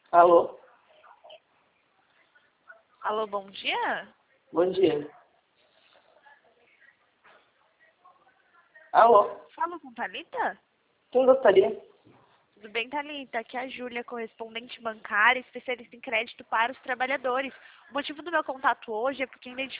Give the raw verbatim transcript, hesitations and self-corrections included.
Alô? Alô, bom dia? Bom dia. Alô? Fala com Thalita? Quem gostaria? Tudo bem, Thalita? Aqui é a Júlia, correspondente bancária, especialista em crédito para os trabalhadores. O motivo do meu contato hoje é porque